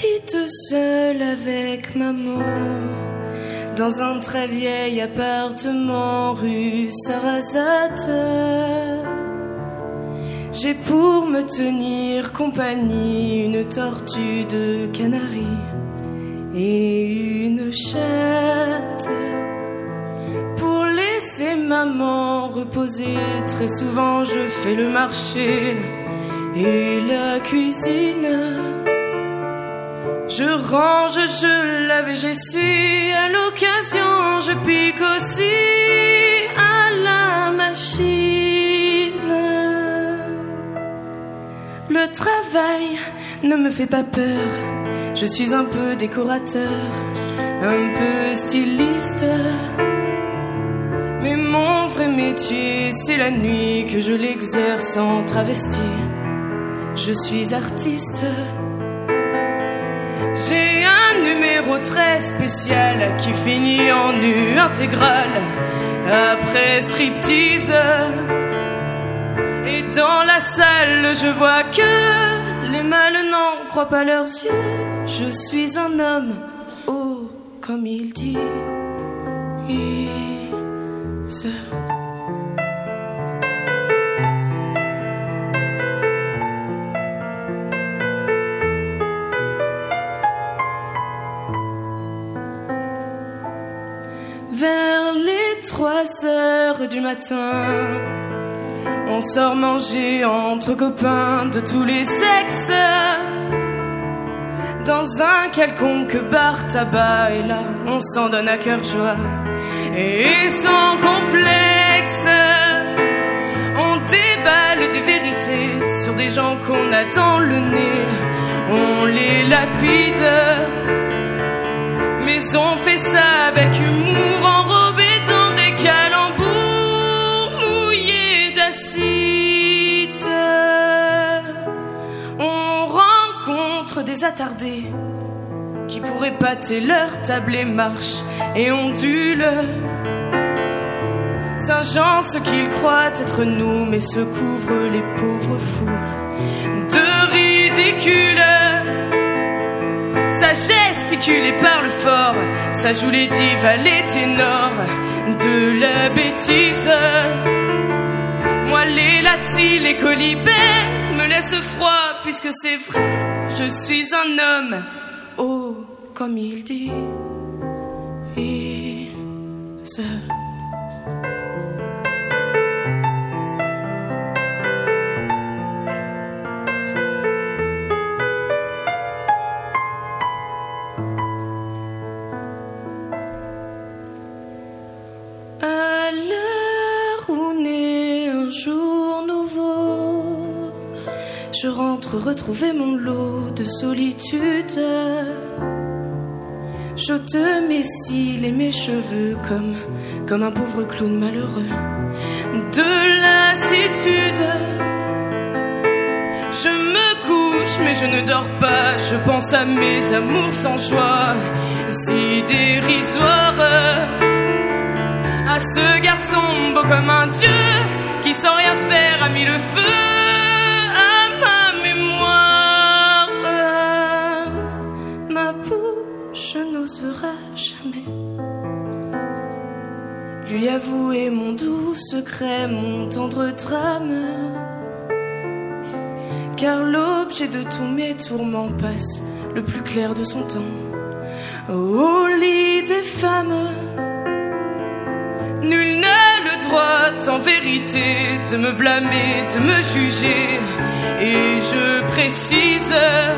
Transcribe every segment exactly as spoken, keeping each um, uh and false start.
J'habite seule avec maman dans un très vieil appartement rue Sarrazate. J'ai pour me tenir compagnie une tortue de Canaries et une chatte. Pour laisser maman reposer, très souvent je fais le marché et la cuisine. Je range, je lave et j'essuie. À l'occasion, je pique aussi à la machine. Le travail ne me fait pas peur. Je suis un peu décorateur, un peu styliste. Mais mon vrai métier, c'est la nuit que je l'exerce en travesti. Je suis artiste. J'ai un numéro très spécial qui finit en nu intégral après striptease. Et dans la salle, je vois que les mâles n'en croient pas leurs yeux. Je suis un homme, oh, comme il dit. Et ce... Vers les trois heures du matin, on sort manger entre copains de tous les sexes dans un quelconque bar tabac. Et là, on s'en donne à cœur joie et sans complexe. On déballe des vérités sur des gens qu'on a dans le nez. On les lapide, mais on fait ça avec humour, enrobé dans des calembours mouillés d'acide. On rencontre des attardés qui pourraient pâter leur tablé marche et ondule. Saint-Jean, ce qu'ils croient être nous, mais se couvrent les pauvres fous de ridicule. Ça gesticule et parle fort, ça joue les divas, les ténors de la bêtise. Moi les latis, les colibets me laissent froid, puisque c'est vrai, je suis un homme, oh, comme il dit. Et ça... Je rentre retrouver mon lot de solitude. J'ôte mes cils et mes cheveux comme, comme un pauvre clown malheureux de lassitude. Je me couche mais je ne dors pas. Je pense à mes amours sans joie, si dérisoires. À ce garçon beau comme un dieu qui sans rien faire a mis le feu à ma mémoire. Ma bouche n'osera jamais lui avouer mon doux secret, mon tendre drame, car l'objet de tous mes tourments passe le plus clair de son temps au lit des femmes. Nul n'a le droit en vérité de me blâmer, de me juger. Et je précise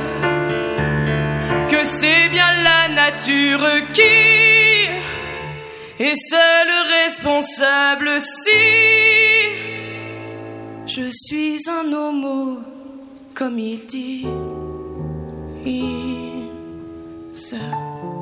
que c'est bien la nature qui est seule responsable si je suis un homo, comme il dit. Et ça...